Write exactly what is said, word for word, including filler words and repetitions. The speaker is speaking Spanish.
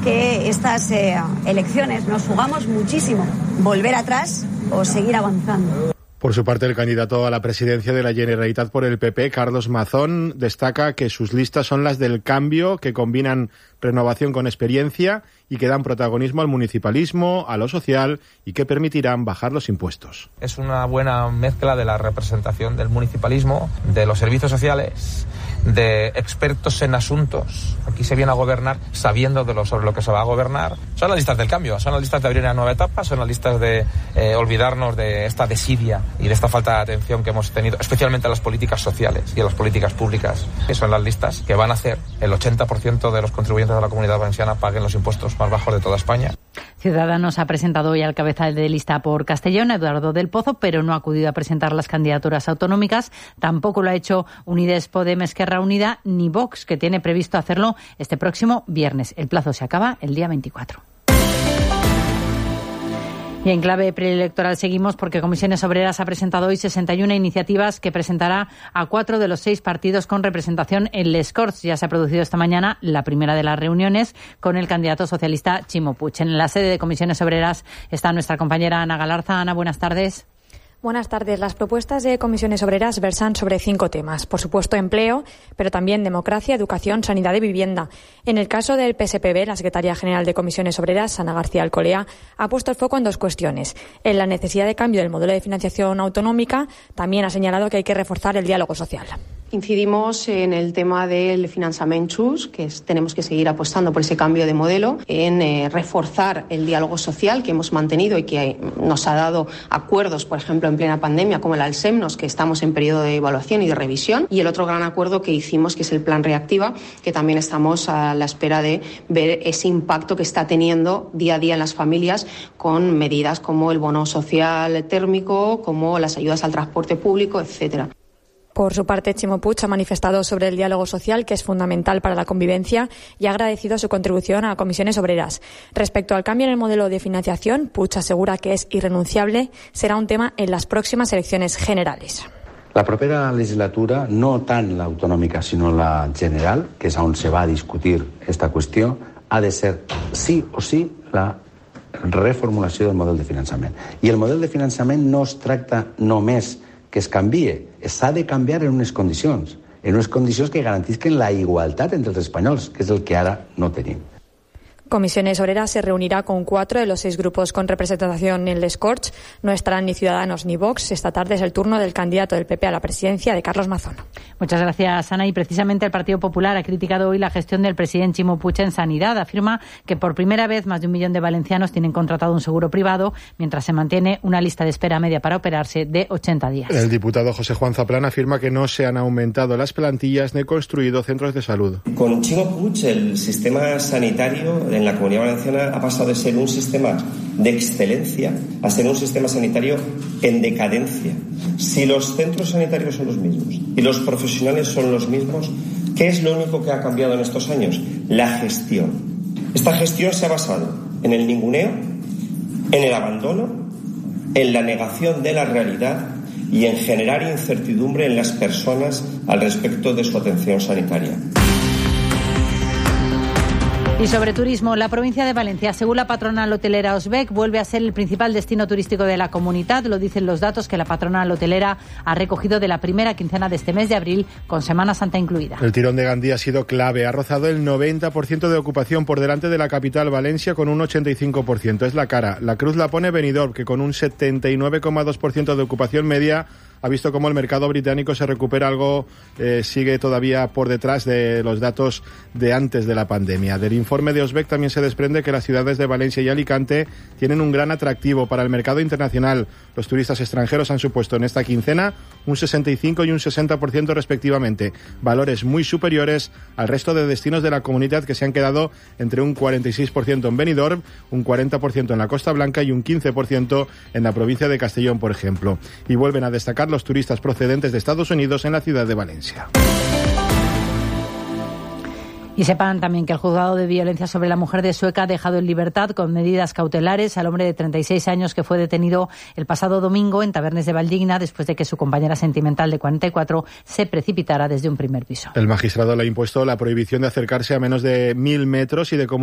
que estas eh, elecciones nos jugamos muchísimo, volver atrás o seguir avanzando. Por su parte, el candidato a la presidencia de la Generalitat por el P P, Carlos Mazón, destaca que sus listas son las del cambio, que combinan renovación con experiencia y que dan protagonismo al municipalismo, a lo social y que permitirán bajar los impuestos. Es una buena mezcla de la representación del municipalismo, de los servicios sociales, de expertos en asuntos. Aquí se viene a gobernar sabiendo de lo, sobre lo que se va a gobernar. Son las listas del cambio, son las listas de abrir una nueva etapa, son las listas de eh, olvidarnos de esta desidia y de esta falta de atención que hemos tenido, especialmente en las políticas sociales y en las políticas públicas. Que son las listas que van a hacer el ochenta por ciento de los contribuyentes de la Comunidad Valenciana paguen los impuestos más bajos de toda España. Ciudadanos ha presentado hoy al cabeza de lista por Castellón, Eduardo del Pozo, pero no ha acudido a presentar las candidaturas autonómicas. Tampoco lo ha hecho Unides Podem Esquerra Unida ni Vox, que tiene previsto hacerlo este próximo viernes. El plazo se acaba el día veinticuatro. Y en clave preelectoral seguimos porque Comisiones Obreras ha presentado hoy sesenta y una iniciativas que presentará a cuatro de los seis partidos con representación en les Corts. Ya se ha producido esta mañana la primera de las reuniones con el candidato socialista Ximo Puig. En la sede de Comisiones Obreras está nuestra compañera Ana Galarza. Ana, buenas tardes. Buenas tardes. Las propuestas de Comisiones Obreras versan sobre cinco temas. Por supuesto, empleo, pero también democracia, educación, sanidad y vivienda. En el caso del P S P B, la secretaria general de Comisiones Obreras, Ana García Alcolea, ha puesto el foco en dos cuestiones. En la necesidad de cambio del modelo de financiación autonómica, también ha señalado que hay que reforzar el diálogo social. Incidimos en el tema del finançament just, que es, tenemos que seguir apostando por ese cambio de modelo, en eh, reforzar el diálogo social que hemos mantenido y que hay, nos ha dado acuerdos, por ejemplo, en plena pandemia, como el Alsemnos, que estamos en periodo de evaluación y de revisión, y el otro gran acuerdo que hicimos, que es el Plan Reactiva, que también estamos a la espera de ver ese impacto que está teniendo día a día en las familias con medidas como el bono social térmico, como las ayudas al transporte público, etcétera. Por su parte, Ximo Puig ha manifestado sobre el diálogo social, que es fundamental para la convivencia, y ha agradecido su contribución a Comisiones Obreras. Respecto al cambio en el modelo de financiación, Puig asegura que es irrenunciable, será un tema en las próximas elecciones generales. La propera legislatura, no tant l'autonòmica sinó la general, que és on se va a discutir esta qüestió, ha de ser sí o sí la reformulació del model de finançament. I el model de finançament no es tracta només que es canvie, s'ha de canviar en unes condicions, en unes condicions que garantisquen la igualtat entre els espanyols, que és el que ara no tenim. Comisiones Obreras se reunirá con cuatro de los seis grupos con representación en les Corts. No estarán ni Ciudadanos ni Vox. Esta tarde es el turno del candidato del P P a la presidencia, de Carlos Mazón. Muchas gracias, Ana. Y precisamente el Partido Popular ha criticado hoy la gestión del presidente Ximo Puig en sanidad. Afirma que por primera vez más de un millón de valencianos tienen contratado un seguro privado, mientras se mantiene una lista de espera media para operarse de ochenta días. El diputado José Juan Zaplana afirma que no se han aumentado las plantillas ni construido centros de salud. Con Ximo Puig, el sistema sanitario en la Comunidad Valenciana ha pasado de ser un sistema de excelencia a ser un sistema sanitario en decadencia. Si los centros sanitarios son los mismos y los profesionales son los mismos, ¿qué es lo único que ha cambiado en estos años? La gestión. Esta gestión se ha basado en el ninguneo, en el abandono, en la negación de la realidad y en generar incertidumbre en las personas al respecto de su atención sanitaria. Y sobre turismo, la provincia de Valencia, según la patronal hotelera Osbec, vuelve a ser el principal destino turístico de la comunidad. Lo dicen los datos que la patronal hotelera ha recogido de la primera quincena de este mes de abril, con Semana Santa incluida. El tirón de Gandía ha sido clave. Ha rozado el noventa por ciento de ocupación por delante de la capital Valencia con un ochenta y cinco por ciento. Es la cara. La cruz la pone Benidorm, que con un setenta y nueve coma dos por ciento de ocupación media ha visto cómo el mercado británico se recupera algo, eh, sigue todavía por detrás de los datos de antes de la pandemia. Del informe de Osbec también se desprende que las ciudades de Valencia y Alicante tienen un gran atractivo para el mercado internacional. Los turistas extranjeros han supuesto en esta quincena un sesenta y cinco y un sesenta por ciento respectivamente, valores muy superiores al resto de destinos de la comunidad, que se han quedado entre un cuarenta y seis por ciento en Benidorm, un cuarenta por ciento en la Costa Blanca y un quince por ciento en la provincia de Castellón, por ejemplo. Y vuelven a destacar los turistas procedentes de Estados Unidos en la ciudad de Valencia. Y sepan también que el juzgado de violencia sobre la mujer de Sueca ha dejado en libertad con medidas cautelares al hombre de treinta y seis años que fue detenido el pasado domingo en Tabernes de Valldigna después de que su compañera sentimental de cuarenta y cuatro se precipitara desde un primer piso. El magistrado le ha impuesto la prohibición de acercarse a menos de mil metros y de